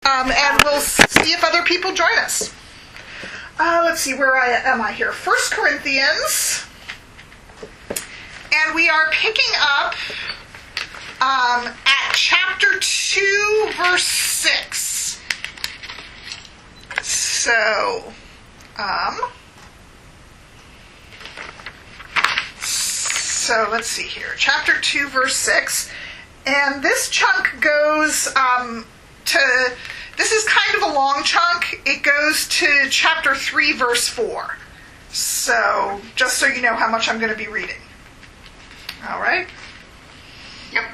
And we'll see if other people join us. Let's see, where am I here? 1 Corinthians. And we are picking up at chapter 2, verse 6. So, let's see here. Chapter 2, verse 6. And this chunk goes this is kind of a long chunk. It goes to chapter 3, verse 4. So, just so you know how much I'm going to be reading. All right? Yep.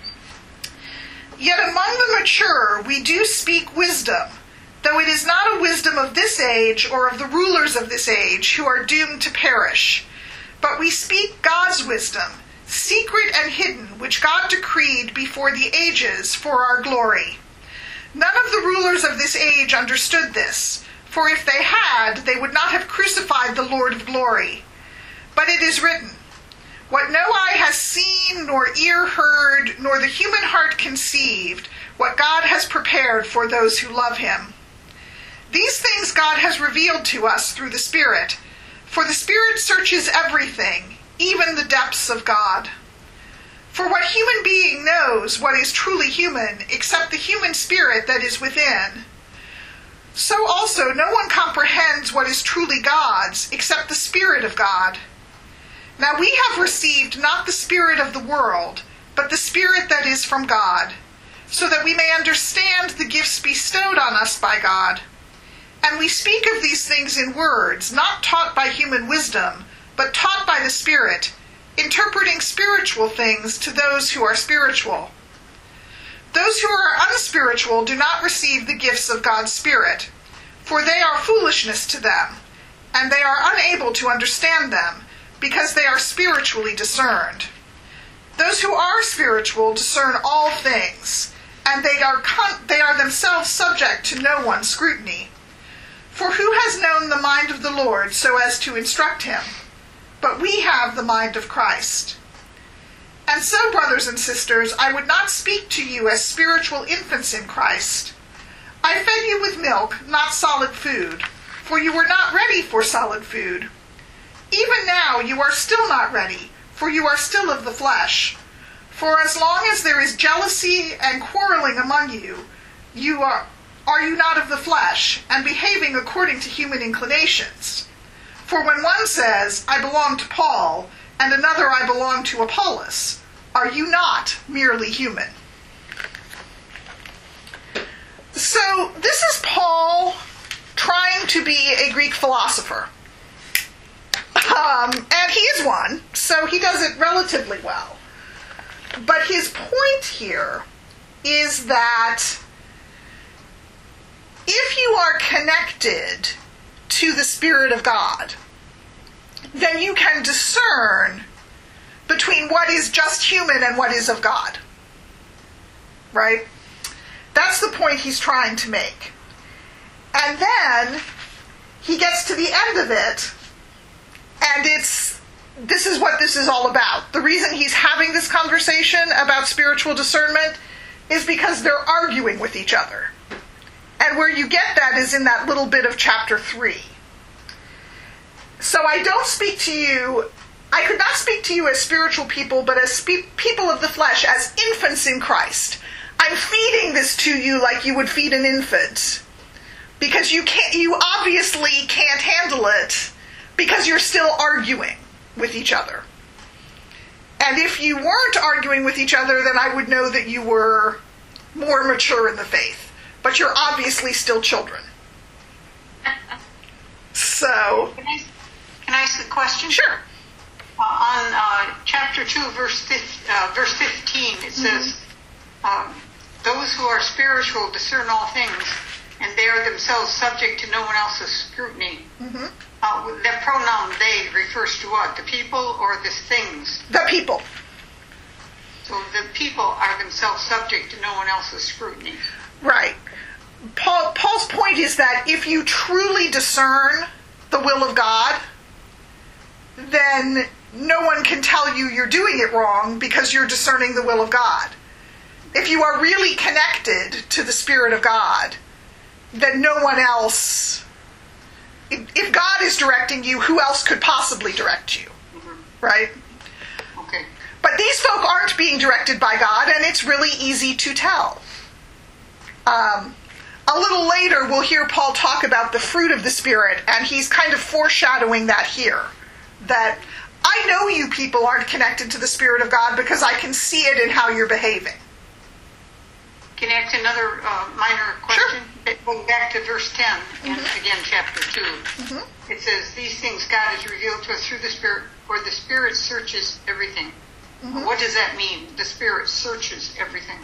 Yet among the mature we do speak wisdom, though it is not a wisdom of this age or of the rulers of this age who are doomed to perish. But we speak God's wisdom, secret and hidden, which God decreed before the ages for our glory. None of the rulers of this age understood this, for if they had, they would not have crucified the Lord of glory. But it is written, what no eye has seen, nor ear heard, nor the human heart conceived, what God has prepared for those who love him. These things God has revealed to us through the Spirit, for the Spirit searches everything, even the depths of God. For what human being knows what is truly human, except the human spirit that is within? So also no one comprehends what is truly God's, except the Spirit of God. Now we have received not the spirit of the world, but the Spirit that is from God, so that we may understand the gifts bestowed on us by God. And we speak of these things in words, not taught by human wisdom, but taught by the Spirit, interpreting spiritual things to those who are spiritual. Those who are unspiritual do not receive the gifts of God's Spirit, for they are foolishness to them, and they are unable to understand them, because they are spiritually discerned. Those who are spiritual discern all things, and they are themselves subject to no one's scrutiny. For who has known the mind of the Lord so as to instruct him? But we have the mind of Christ. And so, brothers and sisters, I would not speak to you as spiritual infants in Christ. I fed you with milk, not solid food, for you were not ready for solid food. Even now you are still not ready, for you are still of the flesh. For as long as there is jealousy and quarreling among you, are you not of the flesh, and behaving according to human inclinations? For when one says, I belong to Paul, and another, I belong to Apollos, are you not merely human? So this is Paul trying to be a Greek philosopher. And he is one, so he does it relatively well. But his point here is that if you are connected to the Spirit of God, then you can discern between what is just human and what is of God. Right? That's the point he's trying to make. And then he gets to the end of it, and this is what this is all about. The reason he's having this conversation about spiritual discernment is because they're arguing with each other. And where you get that is in that little bit of chapter 3. So I could not speak to you as spiritual people, but as people of the flesh, as infants in Christ. I'm feeding this to you like you would feed an infant, because you obviously can't handle it, because you're still arguing with each other. And if you weren't arguing with each other, then I would know that you were more mature in the faith. But you're obviously still children. So... Can I ask a question? Sure. On chapter 2, verse 15, it says, those who are spiritual discern all things, and they are themselves subject to no one else's scrutiny. Mm-hmm. That pronoun they refers to what? The people or the things? The people. So the people are themselves subject to no one else's scrutiny. Right. Paul's point is that if you truly discern the will of God, then no one can tell you you're doing it wrong because you're discerning the will of God. If you are really connected to the Spirit of God, then no one else, if God is directing you, who else could possibly direct you? Right? Okay. But these folk aren't being directed by God, and it's really easy to tell. A little later, we'll hear Paul talk about the fruit of the Spirit, and he's kind of foreshadowing that here. That I know you people aren't connected to the Spirit of God because I can see it in how you're behaving. Can I ask another minor question? Sure. Going back to verse 10, and again chapter 2. It says, these things God has revealed to us through the Spirit, for the Spirit searches everything. What does that mean? The Spirit searches everything.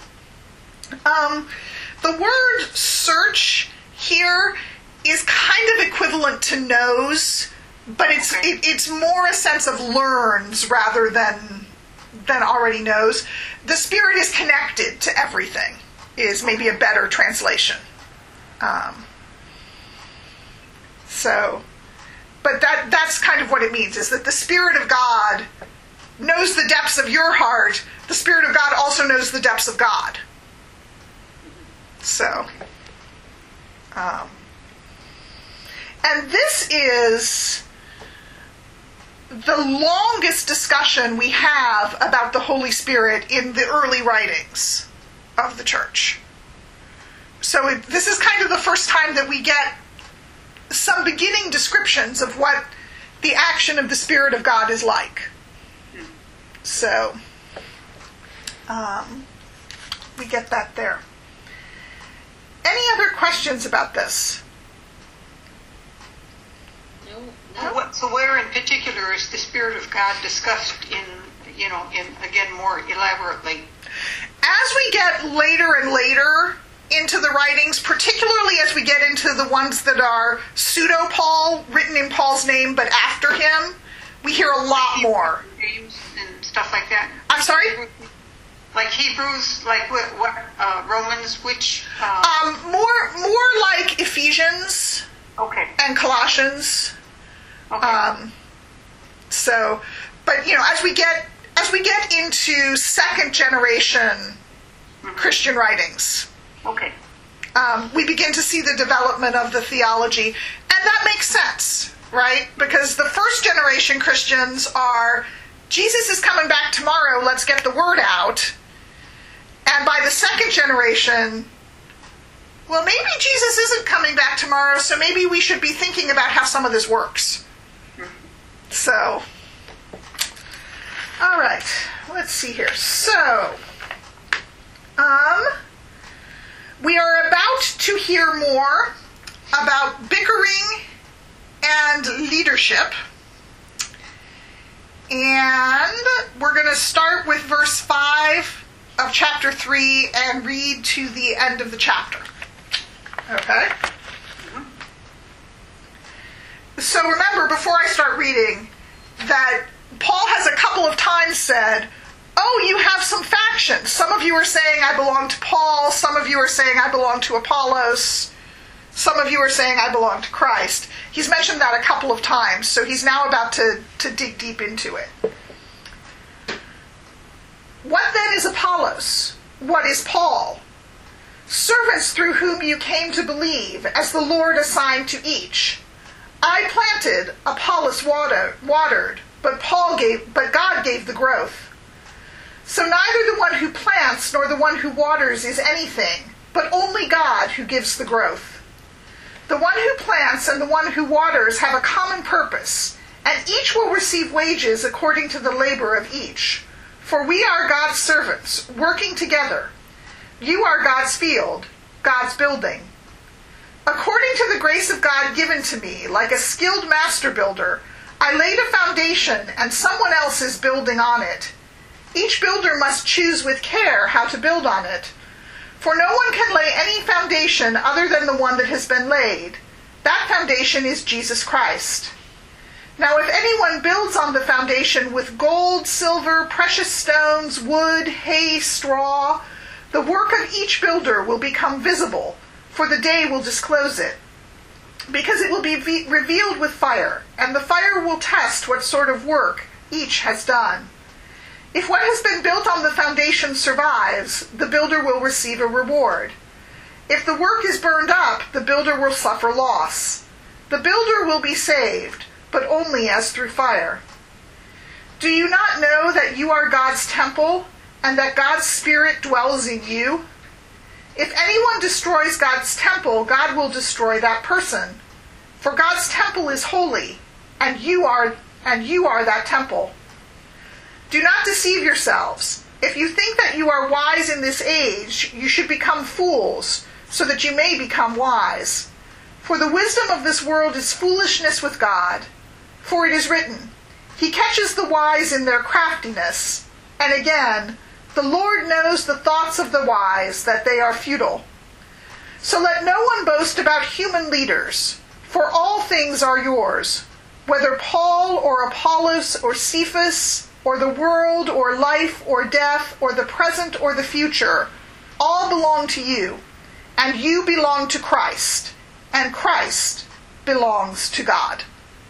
The word search here is kind of equivalent to knows, but it's more a sense of learns rather than already knows. The Spirit is connected to everything, is maybe a better translation. But that's kind of what it means, is that the Spirit of God knows the depths of your heart. The Spirit of God also knows the depths of God. So, and this is the longest discussion we have about the Holy Spirit in the early writings of the church. So this is kind of the first time that we get some beginning descriptions of what the action of the Spirit of God is like. So, we get that there. Any other questions about this? No. So where in particular is the Spirit of God discussed in again more elaborately? As we get later and later into the writings, particularly as we get into the ones that are pseudo-Paul, written in Paul's name but after him, we hear a lot more. James and stuff like that. I'm sorry? Like Hebrews, like what Romans, which? More like Ephesians. Okay. And Colossians. Okay. But as we get into second generation Christian writings, okay, we begin to see the development of the theology, and that makes sense, right? Because the first generation Christians are, Jesus is coming back tomorrow, let's get the word out. And by the second generation, well, maybe Jesus isn't coming back tomorrow, so maybe we should be thinking about how some of this works. So, all right, let's see here. So, we are about to hear more about bickering and leadership. And we're going to start with verse 5 of chapter 3 and read to the end of the chapter. Okay? So remember, before I start reading, that Paul has a couple of times said, oh, you have some factions. Some of you are saying I belong to Paul. Some of you are saying I belong to Apollos. Some of you are saying I belong to Christ. He's mentioned that a couple of times, so he's now about to dig deep into it. What then is Apollos? What is Paul? Servants through whom you came to believe, as the Lord assigned to each. I planted, Apollos watered, but God gave the growth. So neither the one who plants nor the one who waters is anything, but only God who gives the growth. The one who plants and the one who waters have a common purpose, and each will receive wages according to the labor of each. For we are God's servants, working together. You are God's field, God's building. According to the grace of God given to me, like a skilled master builder, I laid a foundation and someone else is building on it. Each builder must choose with care how to build on it. For no one can lay any foundation other than the one that has been laid. That foundation is Jesus Christ. Now if anyone builds on the foundation with gold, silver, precious stones, wood, hay, straw, the work of each builder will become visible, for the day will disclose it. Because it will be revealed with fire, and the fire will test what sort of work each has done. If what has been built on the foundation survives, the builder will receive a reward. If the work is burned up, the builder will suffer loss. The builder will be saved, but only as through fire. Do you not know that you are God's temple, and that God's Spirit dwells in you? If anyone destroys God's temple, God will destroy that person. For God's temple is holy, and you are that temple. Do not deceive yourselves. If you think that you are wise in this age, you should become fools, so that you may become wise. For the wisdom of this world is foolishness with God. For it is written, He catches the wise in their craftiness. And again, the Lord knows the thoughts of the wise, that they are futile. So let no one boast about human leaders, for all things are yours, whether Paul or Apollos or Cephas, or the world or life or death, or the present or the future, all belong to you, and you belong to Christ, and Christ belongs to God.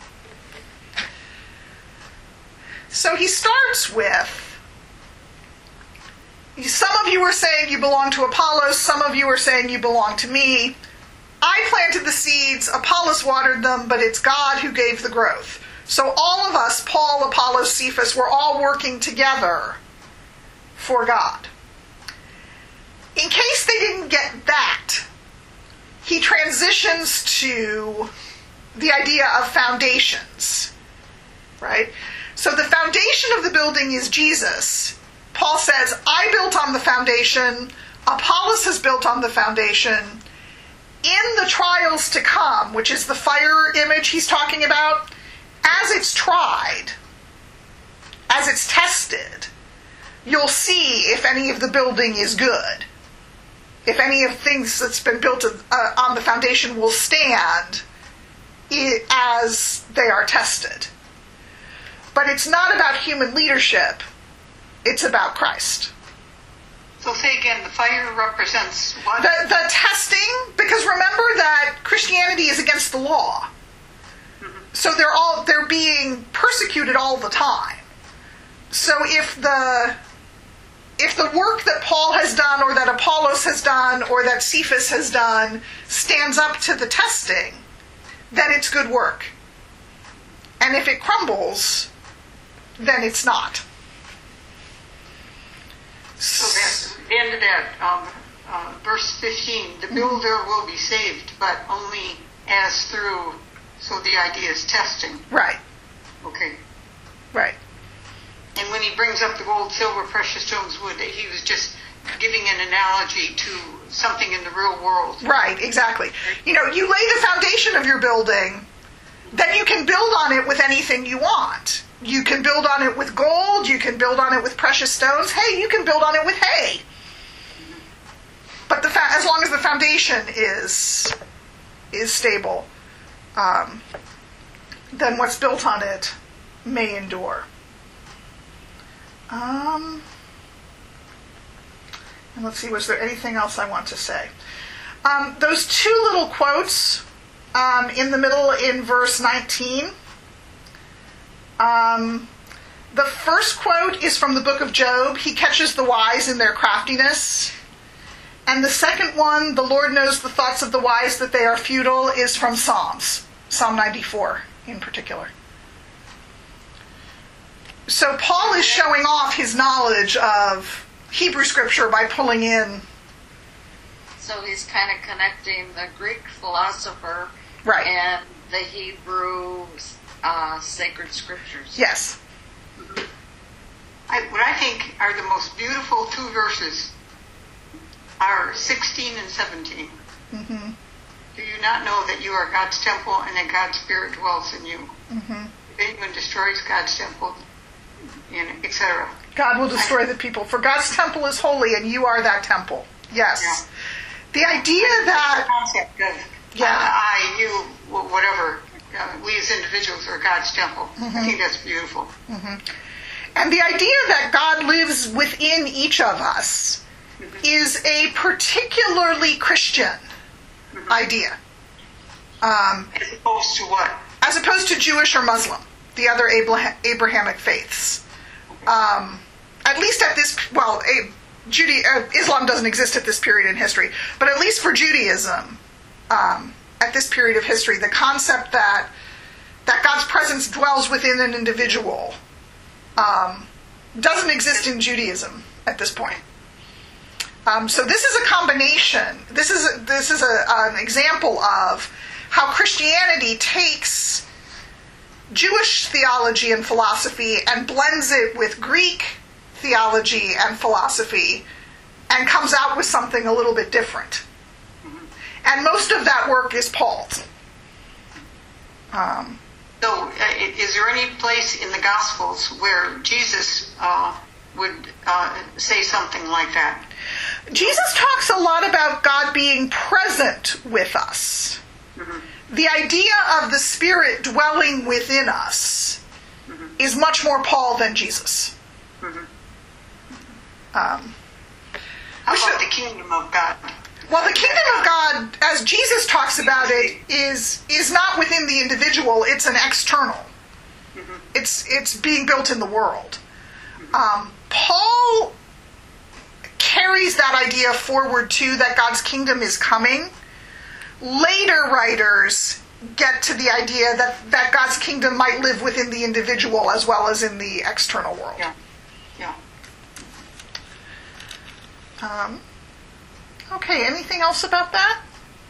So he starts with, some of you are saying you belong to Apollos, some of you are saying you belong to me. I planted the seeds, Apollos watered them, but it's God who gave the growth. So all of us, Paul, Apollos, Cephas, we're all working together for God. In case they didn't get that, he transitions to the idea of foundations, right? So the foundation of the building is Jesus. Paul says, I built on the foundation, Apollos has built on the foundation. In the trials to come, which is the fire image he's talking about, as it's tried, as it's tested, you'll see if any of the building is good. If any of the things that's been built on the foundation will stand as they are tested. But it's not about human leadership. It's about Christ. So say again, the fire represents what? The testing, because remember that Christianity is against the law. Mm-hmm. So they're being persecuted all the time. So if the work that Paul has done, or that Apollos has done, or that Cephas has done stands up to the testing, then it's good work. And if it crumbles, then it's not. So that's the end of that, verse 15, the builder will be saved, but only as through, so the idea is testing. Right. Okay. Right. And when he brings up the gold, silver, precious stones, wood, he was just giving an analogy to something in the real world. Right, exactly. You know, you lay the foundation of your building, then you can build on it with anything you want. You can build on it with gold, you can build on it with precious stones. Hey, you can build on it with hay. But as long as the foundation is stable, then what's built on it may endure. And let's see, was there anything else I want to say? Those two little quotes in the middle in verse 19. The first quote is from the book of Job. He catches the wise in their craftiness. And the second one, the Lord knows the thoughts of the wise, that they are futile, is from Psalms. Psalm 94 in particular. So Paul is showing off his knowledge of Hebrew scripture by pulling in. So he's kind of connecting the Greek philosopher, right, and the Hebrew sacred scriptures. Yes. What I think are the most beautiful two verses are 16 and 17. Mm-hmm. Do you not know that you are God's temple and that God's Spirit dwells in you? Mm-hmm. If anyone destroys God's temple, etc. God will destroy the people. For God's temple is holy, and you are that temple. Yes. Yeah. The idea that... The concept of I, you, whatever, we as individuals are God's temple. Mm-hmm. I think that's beautiful. Mm-hmm. And the idea that God lives within each of us is a particularly Christian idea. As opposed to what? As opposed to Jewish or Muslim, the other Abrahamic faiths. At least at this, Islam doesn't exist at this period in history, but at least for Judaism, at this period of history, the concept that God's presence dwells within an individual doesn't exist in Judaism at this point. So this is a combination. This is an example of how Christianity takes Jewish theology and philosophy and blends it with Greek theology and philosophy and comes out with something a little bit different. And most of that work is Paul's. So, is there any place in the Gospels where Jesus would say something like that? Jesus talks a lot about God being present with us. Mm-hmm. The idea of the Spirit dwelling within us is much more Paul than Jesus. Mm-hmm. How about the kingdom of God? Well, the kingdom of God, as Jesus talks about it, is not within the individual. It's an external. Mm-hmm. It's being built in the world. Paul carries that idea forward too, that God's kingdom is coming. Later writers get to the idea that God's kingdom might live within the individual as well as in the external world. Yeah. Okay, anything else about that?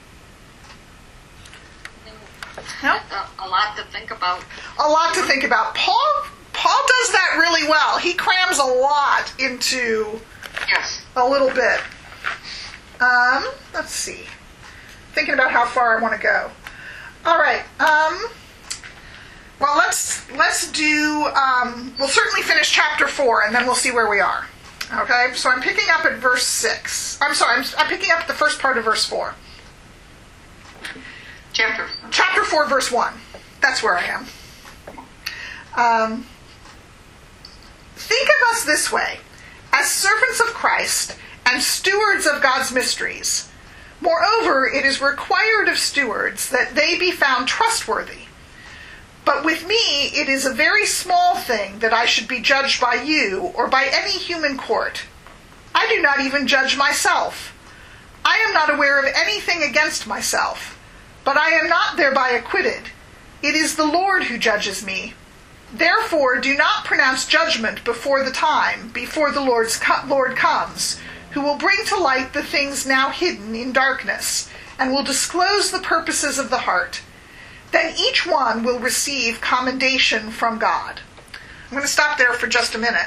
No? A lot to think about. A lot to think about. Paul does that really well. He crams a lot into a little bit. Let's see. Thinking about how far I want to go. All right. Well, let's do. We'll certainly finish chapter 4, and then we'll see where we are. Okay. So I'm picking up at verse 6. I'm sorry. I'm picking up at the first part of verse 4. Chapter 4, verse 1. That's where I am. Think of us this way, as servants of Christ and stewards of God's mysteries. Moreover, it is required of stewards that they be found trustworthy. But with me, it is a very small thing that I should be judged by you or by any human court. I do not even judge myself. I am not aware of anything against myself, but I am not thereby acquitted. It is the Lord who judges me. Therefore, do not pronounce judgment before the time, before the Lord comes, who will bring to light the things now hidden in darkness, and will disclose the purposes of the heart. Then each one will receive commendation from God. I'm going to stop there for just a minute.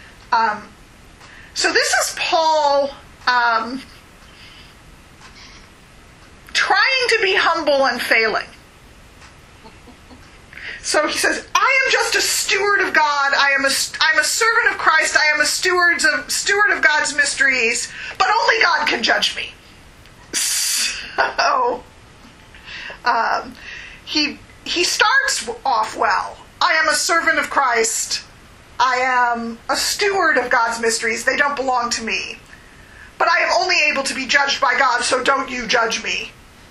So this is Paul trying to be humble and failing. So he says, I am just a steward of God. I'm a servant of Christ. I am a steward of God's mysteries. But only God can judge me. So he starts off well. I am a servant of Christ. I am a steward of God's mysteries. They don't belong to me. But I am only able to be judged by God, so don't you judge me.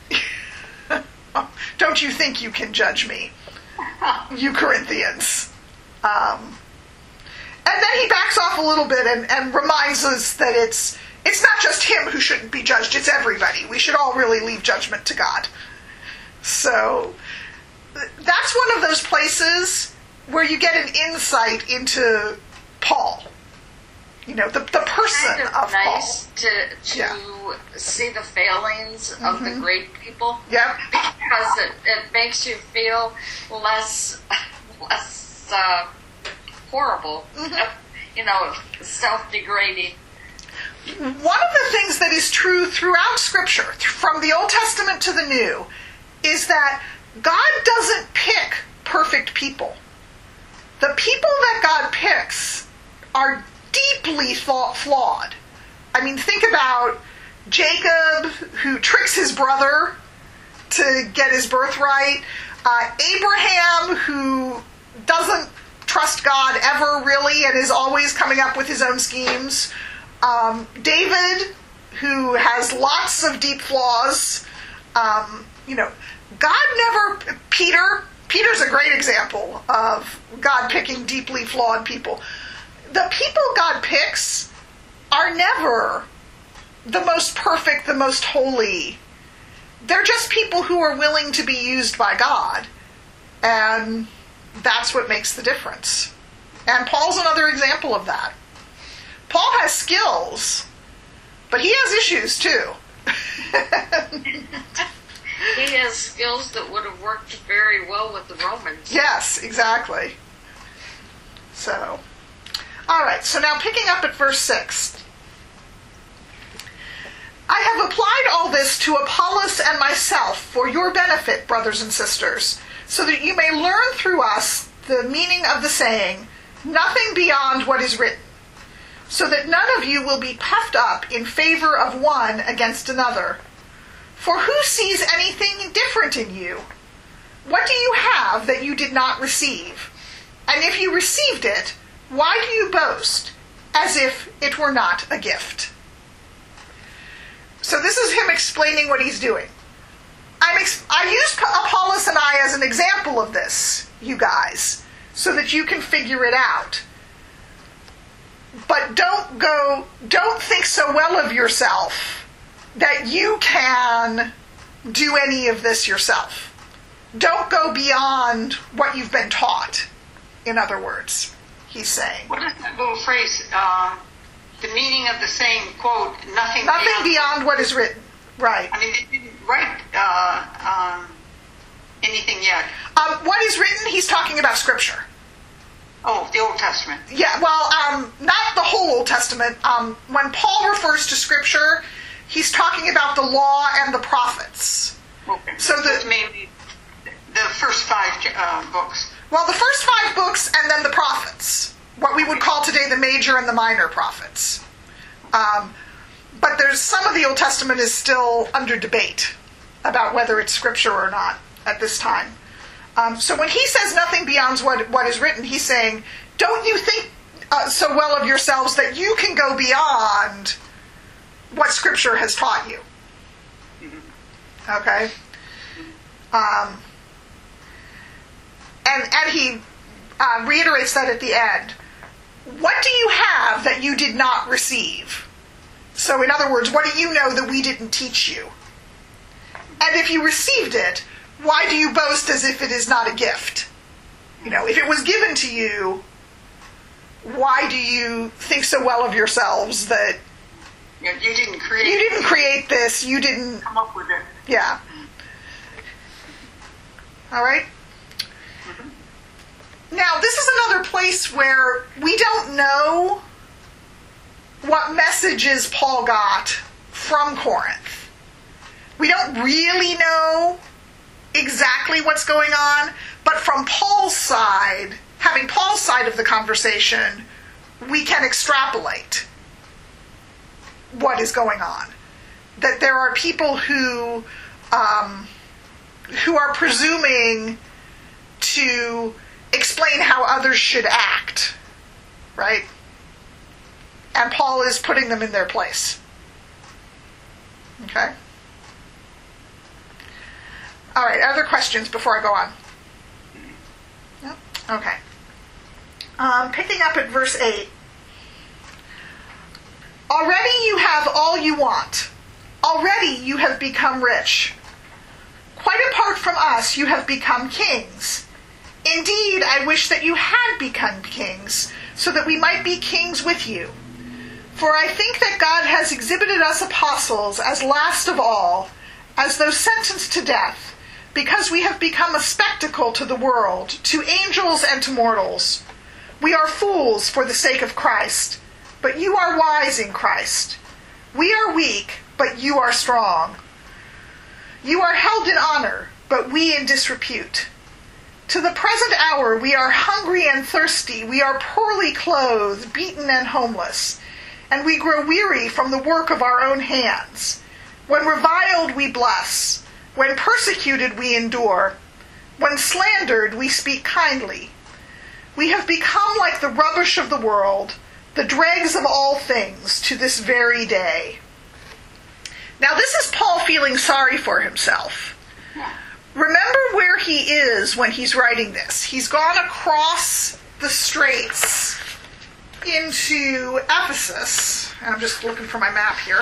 Don't you think you can judge me, you Corinthians. And then he backs off a little bit and reminds us that it's not just him who shouldn't be judged, it's everybody. We should all really leave judgment to God. So that's one of those places where you get an insight into Paul. You know, the person kind of Paul. Nice to see the failings of the great people. Yep. Because it makes you feel less horrible. Mm-hmm. Self-degrading. One of the things that is true throughout Scripture, from the Old Testament to the New, is that God doesn't pick perfect people. The people that God picks are deeply flawed. I mean, think about Jacob, who tricks his brother to get his birthright. Abraham, who doesn't trust God ever really and is always coming up with his own schemes. David, who has lots of deep flaws. God never... Peter's a great example of God picking deeply flawed people. The people God picks are never the most perfect, the most holy. They're just people who are willing to be used by God. And that's what makes the difference. And Paul's another example of that. Paul has skills, but he has issues too. He has skills that would have worked very well with the Romans. Yes, exactly. So, all right, so now picking up at verse 6. I have applied all this to Apollos and myself for your benefit, brothers and sisters, so that you may learn through us the meaning of the saying, nothing beyond what is written, so that none of you will be puffed up in favor of one against another. For who sees anything different in you? What do you have that you did not receive? And if you received it, why do you boast, as if it were not a gift? So this is him explaining what he's doing. I used Apollos and I as an example of this, you guys, so that you can figure it out. But don't think so well of yourself that you can do any of this yourself. Don't go beyond what you've been taught, in other words, he's saying. What is that little phrase, the meaning of the saying, quote, nothing beyond what is written. Right. I mean, they didn't write anything yet. What is written, he's talking about Scripture. Oh, the Old Testament. Yeah, well, not the whole Old Testament. When Paul refers to Scripture, he's talking about the law and the prophets. Okay. So maybe the first 5 books. Well, the first 5 books and then the prophets. What we would call today the major and the minor prophets. But there's some of the Old Testament is still under debate about whether it's Scripture or not at this time. So when he says nothing beyond what is written, he's saying, don't you think so well of yourselves that you can go beyond what Scripture has taught you. Okay? And he reiterates that at the end. What do you have that you did not receive? So in other words, what do you know that we didn't teach you? And if you received it, why do you boast as if it is not a gift? You know, if it was given to you, why do you think so well of yourselves that you didn't create this, you didn't come up with it. Yeah. All right? Mm-hmm. Now, this is another place where we don't know what messages Paul got from Corinth. We don't really know exactly what's going on, but from Paul's side, having Paul's side of the conversation, we can extrapolate what is going on. That there are people who are presuming to explain how others should act, right? And Paul is putting them in their place. Okay? All right, other questions before I go on? No? Okay. Picking up at verse 8. Already you have all you want. Already you have become rich. Quite apart from us, you have become kings. Indeed, I wish that you had become kings, so that we might be kings with you. For I think that God has exhibited us apostles as last of all, as though sentenced to death, because we have become a spectacle to the world, to angels and to mortals. We are fools for the sake of Christ, but you are wise in Christ. We are weak, but you are strong. You are held in honor, but we in disrepute. To the present hour we are hungry and thirsty, we are poorly clothed, beaten and homeless, and we grow weary from the work of our own hands. When reviled we bless, when persecuted we endure, when slandered we speak kindly. We have become like the rubbish of the world, the dregs of all things to this very day. Now this is Paul feeling sorry for himself. Remember where he is when he's writing this. He's gone across the straits into Ephesus. I'm just looking for my map here.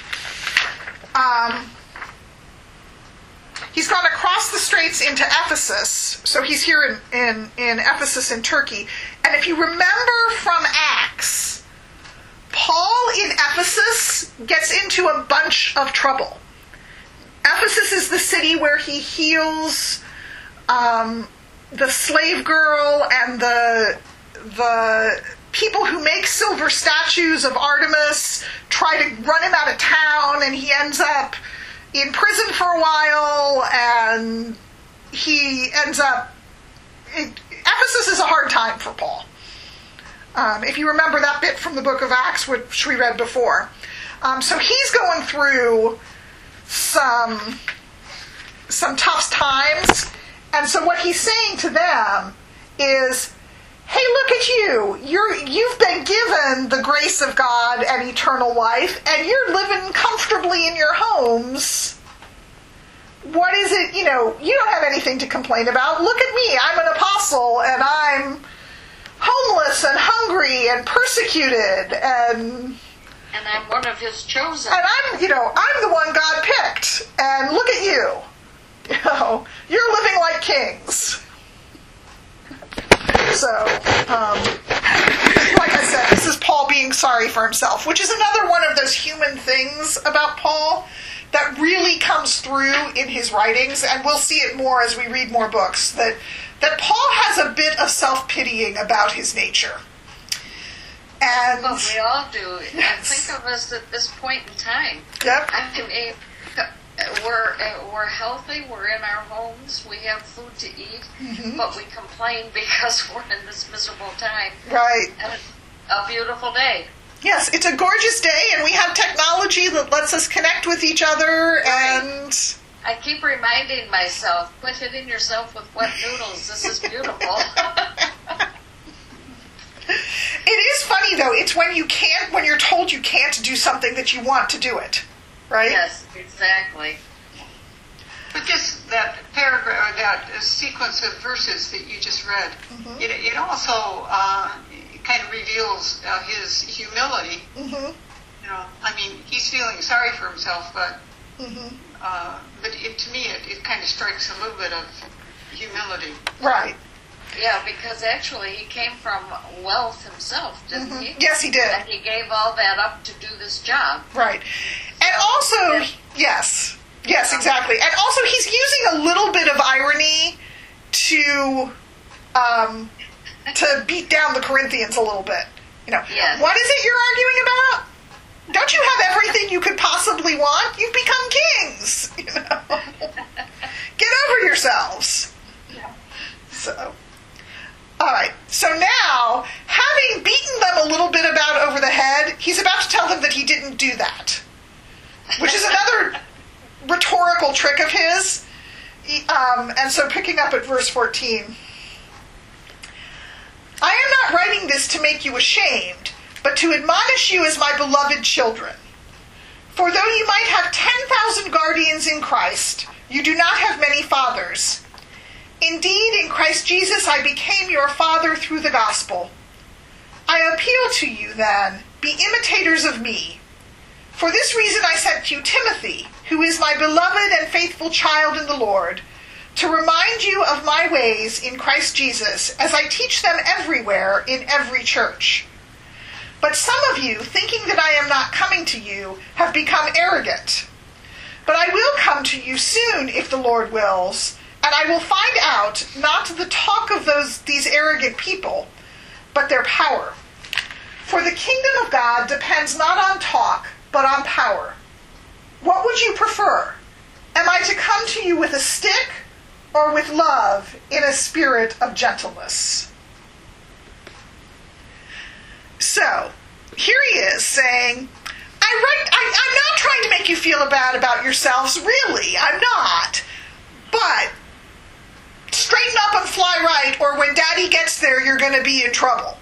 He's gone across the straits into Ephesus, so he's here in Ephesus in Turkey. And if you remember from Acts, Paul in Ephesus gets into a bunch of trouble. Ephesus is the city where he heals the slave girl and the people who make silver statues of Artemis try to run him out of town, and he ends up in prison for a while, and he ends up... Ephesus is a hard time for Paul. If you remember that bit from the book of Acts, which we read before. So he's going through some tough times, and so what he's saying to them is, hey, look at you. You've been given the grace of God and eternal life, and you're living comfortably in your homes. What is it, you don't have anything to complain about. Look at me. I'm an apostle, and I'm homeless and hungry and persecuted, and I'm one of his chosen. And I'm the one God picked. And look at you. You're living like kings. So, like I said, this is Paul being sorry for himself, which is another one of those human things about Paul that really comes through in his writings, and we'll see it more as we read more books, that Paul has a bit of self-pitying about his nature. And well, we all do. Yes. And think of us at this point in time. Yep. I mean, we're healthy, we're in our homes, we have food to eat, but we complain because we're in this miserable time. Right. And a beautiful day. Yes, it's a gorgeous day, and we have technology that lets us connect with each other, Right. and... I keep reminding myself, quit hitting yourself with wet noodles. This is beautiful. It is funny, though. It's when you're told you can't do something that you want to do it, right? Yes, exactly. But just that paragraph, that sequence of verses that you just read, it also kind of reveals his humility. I mean, he's feeling sorry for himself, but to me, it kind of strikes a little bit of humility. Right. Yeah, because actually he came from wealth himself, didn't he? Yes, he did. And he gave all that up to do this job. Right. And also, yes, exactly. And also he's using a little bit of irony to beat down the Corinthians a little bit. Yes. What is it you're arguing about? Don't you have everything you could possibly want? You've become kings. Get over yourselves. So, all right. So now, having beaten them a little bit over the head, he's about to tell them that he didn't do that, which is another rhetorical trick of his. And so, picking up at verse 14, I am not writing this to make you ashamed, but to admonish you as my beloved children. For though you might have 10,000 guardians in Christ, you do not have many fathers. Indeed, in Christ Jesus I became your father through the gospel. I appeal to you, then, be imitators of me. For this reason I sent you Timothy, who is my beloved and faithful child in the Lord, to remind you of my ways in Christ Jesus, as I teach them everywhere in every church. But some of you, thinking that I am not coming to you, have become arrogant. But I will come to you soon, if the Lord wills, and I will find out not the talk of these arrogant people, but their power. For the kingdom of God depends not on talk, but on power. What would you prefer? Am I to come to you with a stick, or with love in a spirit of gentleness? So, here he is saying, I'm not trying to make you feel bad about yourselves, really, I'm not. But straighten up and fly right, or when Daddy gets there, you're going to be in trouble.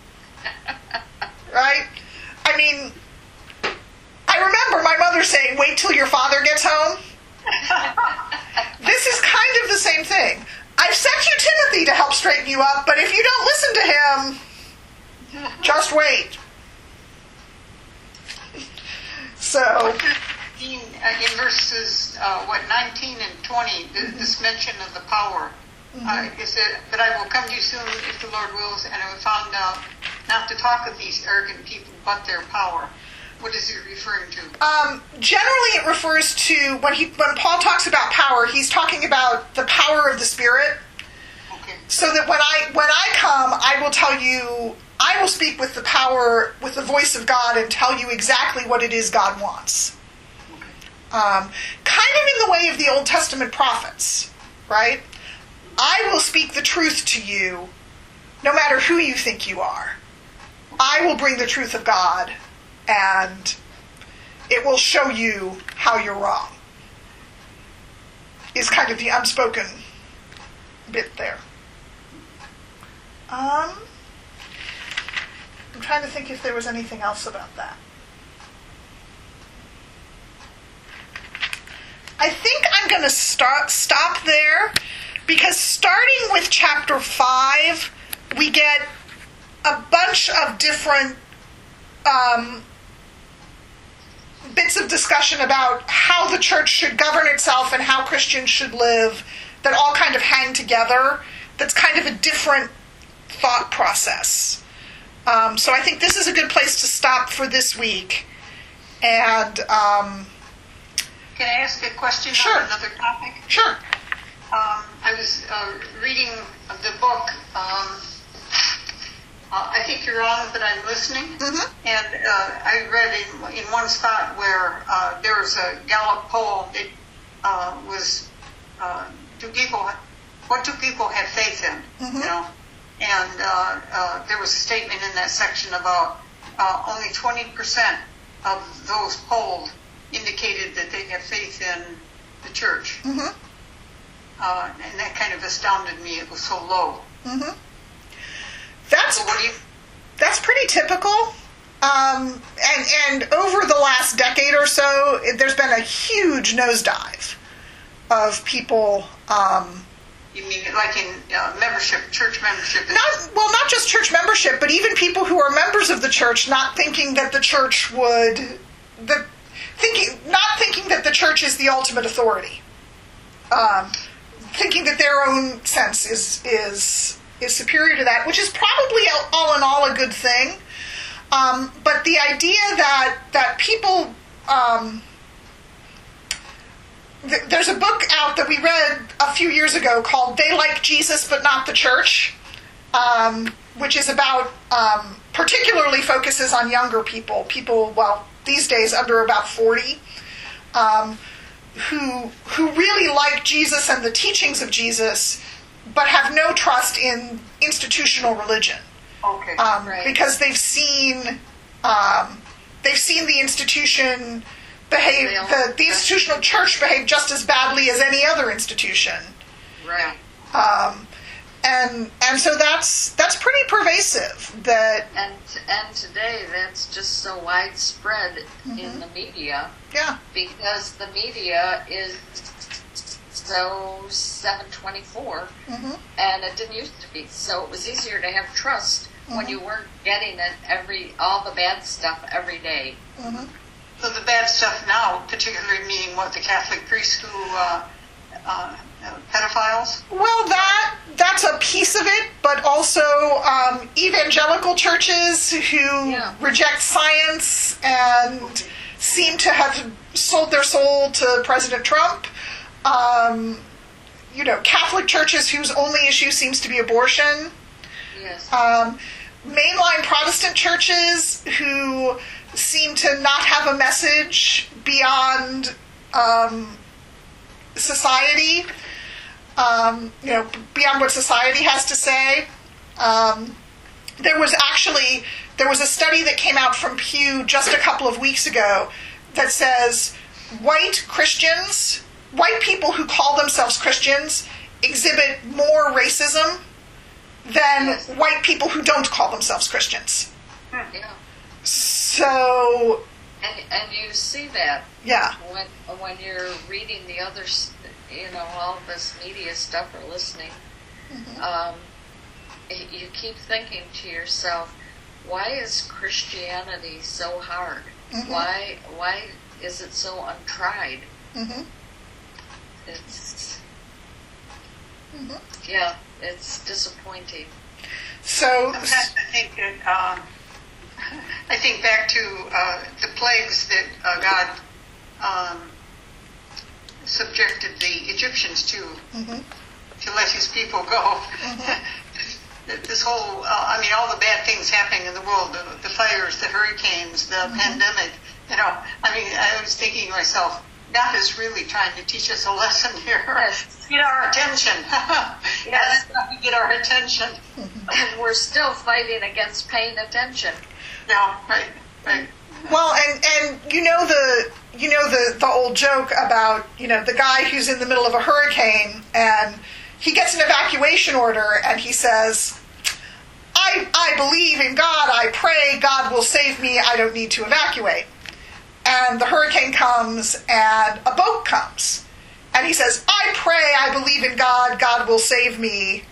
Right? I mean, I remember my mother saying, wait till your father gets home. This is kind of the same thing. I've sent you Timothy to help straighten you up, but if you don't listen to him, just wait. So, in verses 19 and 20, this mention of the power, is it that I will come to you soon if the Lord wills, and I will find out not to talk of these arrogant people, but their power. What is he referring to? Generally, it refers to when Paul talks about power, he's talking about the power of the Spirit. Okay. So that when I come, I will tell you, I will speak with the power, with the voice of God, and tell you exactly what it is God wants. Kind of in the way of the Old Testament prophets, right? I will speak the truth to you, no matter who you think you are. I will bring the truth of God, and it will show you how you're wrong. Is kind of the unspoken bit there. I'm trying to think if there was anything else about that. I think I'm going to stop there, because starting with chapter 5, we get a bunch of different bits of discussion about how the church should govern itself and how Christians should live that all kind of hang together. That's kind of a different thought process. So I think this is a good place to stop for this week. And can I ask a question Sure. on another topic? Sure. I was reading the book, I Think You're Wrong, But I'm Listening. Mm-hmm. And I read in one spot where there was a Gallup poll that was, what do people have faith in? Mm-hmm. You know? And there was a statement in that section about only 20% of those polled indicated that they have faith in the church. Mm-hmm. And that kind of astounded me. It was so low. Mm-hmm. That's pretty typical. And over the last decade or so, there's been a huge nosedive of people. You mean like in membership, church membership? Not just church membership, but even people who are members of the church not thinking that the church not thinking that the church is the ultimate authority. Thinking that their own sense is superior to that, which is probably all in all a good thing. But the idea that people, there's a book out that we read a few years ago called "They Like Jesus But Not the Church," which is about particularly focuses on younger people, these days under about 40. Who really like Jesus and the teachings of Jesus, but have no trust in institutional religion. Okay. Right. Because they've seen the institution behave, the institutional church behave just as badly as any other institution. Right. And so that's pretty pervasive. And today that's just so widespread in the media. Yeah. Because the media is so 724, and it didn't used to be. So it was easier to have trust when you weren't getting it all the bad stuff every day. Mm-hmm. So the bad stuff now, particularly meaning what, the Catholic priests who pedophiles? Well, that's a piece of it, but also evangelical churches who reject science and seem to have sold their soul to President Trump. Catholic churches whose only issue seems to be abortion. Yes. Mainline Protestant churches who seem to not have a message beyond society. Beyond what society has to say. There was a study that came out from Pew just a couple of weeks ago that says white people who call themselves Christians exhibit more racism than white people who don't call themselves Christians. Yeah. So... And you see that when you're reading the others, all this media stuff or listening. You keep thinking to yourself, why is Christianity so hard? Why is it so untried? Mm-hmm. It's, Mm-hmm. yeah, it's disappointing. So, Sometimes I think back to the plagues that God subjected the Egyptians to let his people go. This whole, all the bad things happening in the world, the fires, the hurricanes, the pandemic, I was thinking to myself, God is really trying to teach us a lesson here. Yes. Get our attention. Yes. Get our attention. And we're still fighting against paying attention. Yeah, right. well, and the old joke about, the guy who's in the middle of a hurricane and he gets an evacuation order and he says, I believe in God, I pray God will save me, I don't need to evacuate. And the hurricane comes and a boat comes. And he says, I pray, I believe in God, God will save me.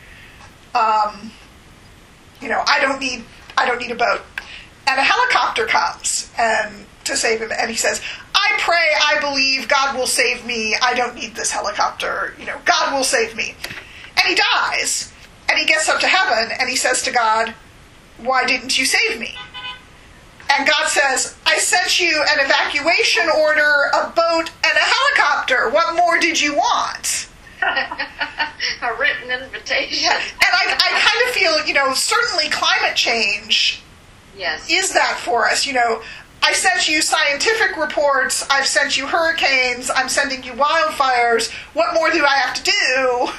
I don't need a boat. And a helicopter comes and to save him, and he says, I pray, I believe, God will save me, I don't need this helicopter, God will save me. And he dies, and he gets up to heaven, and he says to God, why didn't you save me? And God says, I sent you an evacuation order, a boat, and a helicopter. What more did you want? A written invitation. And I kind of feel, certainly climate change Yes. is that for us. I sent you scientific reports, I've sent you hurricanes, I'm sending you wildfires. What more do I have to do?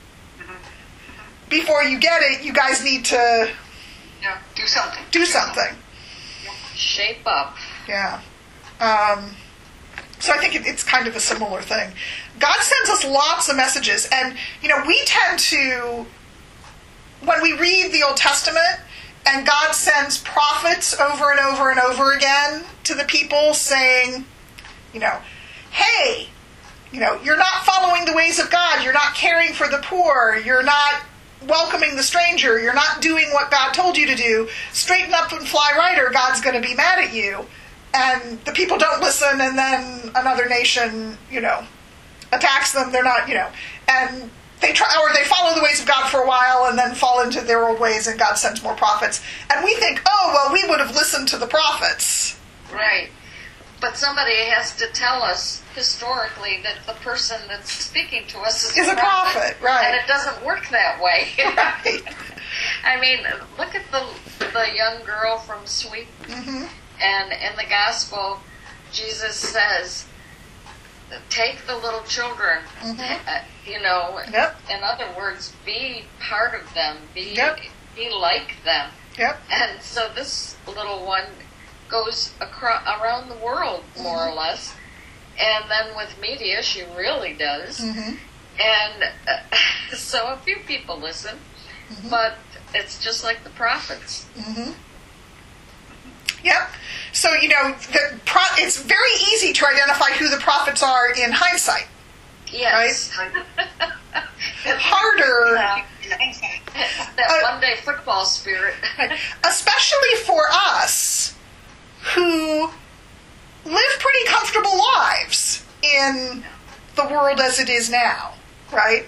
Before you get it, you guys need to Do something. do something. Shape up. Yeah. So I think it's kind of a similar thing. God sends us lots of messages, and we tend to, when we read the Old Testament, and God sends prophets over and over and over again to the people saying, hey, you're not following the ways of God, you're not caring for the poor, you're not welcoming the stranger, you're not doing what God told you to do, straighten up and fly right or God's going to be mad at you. And the people don't listen, and then another nation, attacks them, they're not, and they try, or they follow the ways of God for a while and then fall into their old ways, and God sends more prophets. And we think, we would have listened to the prophets. Right. But somebody has to tell us historically that the person that's speaking to us is a prophet, right. And it doesn't work that way. Right. I mean, look at the young girl from Sweden. Mm-hmm. And in the gospel, Jesus says, take the little children, Yep. in other words, be part of them, be like them. Yep. And so this little one goes around the world, more or less. And then with media, she really does. Mm-hmm. And so a few people listen, but it's just like the prophets. Mm-hmm. Yep. So, it's very easy to identify who the prophets are in hindsight. Yes. Harder. That Monday football spirit. Especially for us who live pretty comfortable lives in the world as it is now, right?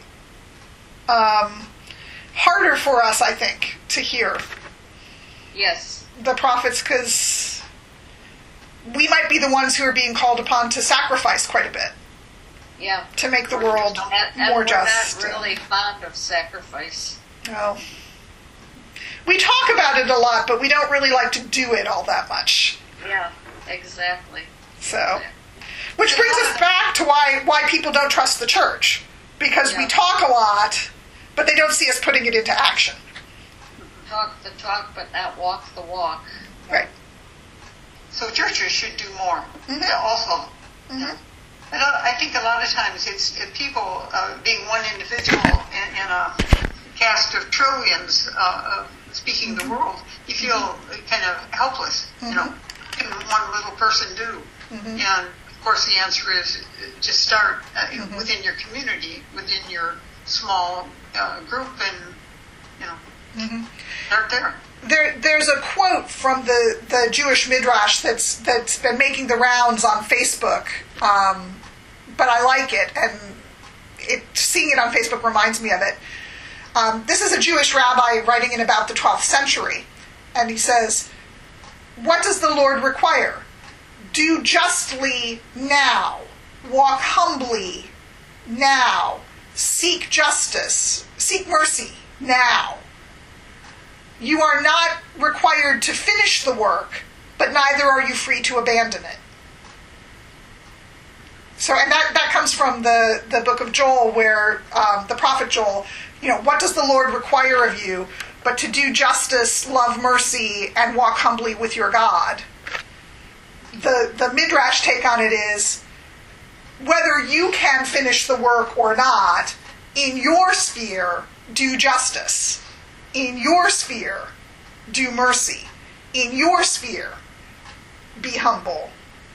Harder for us, I think, to hear Yes. the prophets, because we might be the ones who are being called upon to sacrifice quite a bit Yeah. to make the world And more we're just. not really fond of sacrifice. No. We talk about it a lot, but we don't really like to do it all that much. Yeah, exactly. So, which brings us back to why people don't trust the church, because we talk a lot, but they don't see us putting it into action. Talk the talk, but not walk the walk. Right. So churches should do more. Mhm. Also. Mhm. And I think a lot of times it's people being one individual in a cast of trillions speaking the world. You feel kind of helpless. What can one little person do? And of course, the answer is just start within your community, within your small group, and start there. there's a quote from the Jewish Midrash that's been making the rounds on Facebook, but I like it, and seeing it on Facebook reminds me of it. This is a Jewish rabbi writing in about the 12th century, and he says, "What does the Lord require? Do justly now, walk humbly now, seek justice, seek mercy now. You are not required to finish the work, but neither are you free to abandon it." So, and that comes from the book of Joel, where the prophet Joel, what does the Lord require of you but to do justice, love mercy, and walk humbly with your God? The Midrash take on it is, whether you can finish the work or not, in your sphere, do justice. In your sphere, do mercy. In your sphere, be humble.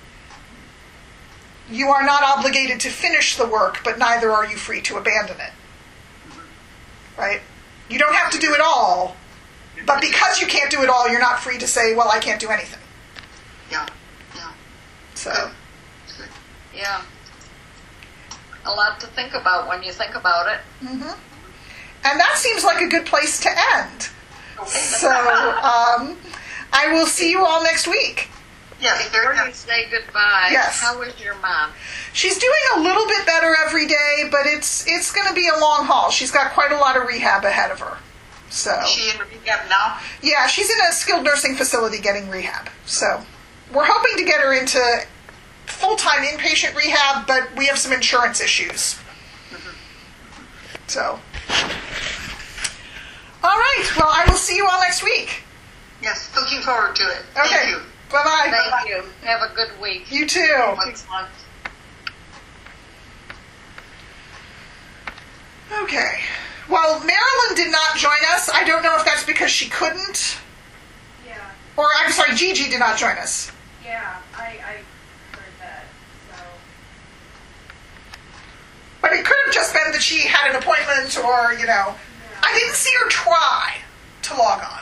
You are not obligated to finish the work, but neither are you free to abandon it. Right? You don't have to do it all, but because you can't do it all, you're not free to say, well, I can't do anything. Yeah. So. Yeah. A lot to think about when you think about it. Mm-hmm. And that seems like a good place to end. So, I will see you all next week. Yes, before you say goodbye, yes. How is your mom? She's doing a little bit better every day, but it's going to be a long haul. She's got quite a lot of rehab ahead of her. So. Is she in rehab now? Yeah, she's in a skilled nursing facility getting rehab. So, we're hoping to get her into full-time inpatient rehab, but we have some insurance issues. So. All right. Well, I will see you all next week. Yes, looking forward to it. Okay. Thank you. Bye-bye. Thank you. Have a good week. You too. Next month. Okay. Well, Marilyn did not join us. I don't know if that's because she couldn't. Yeah, Or, I'm sorry, Gigi did not join us. yeah, I heard that, so. But it could have just been that she had an appointment or, I didn't see her try to log on.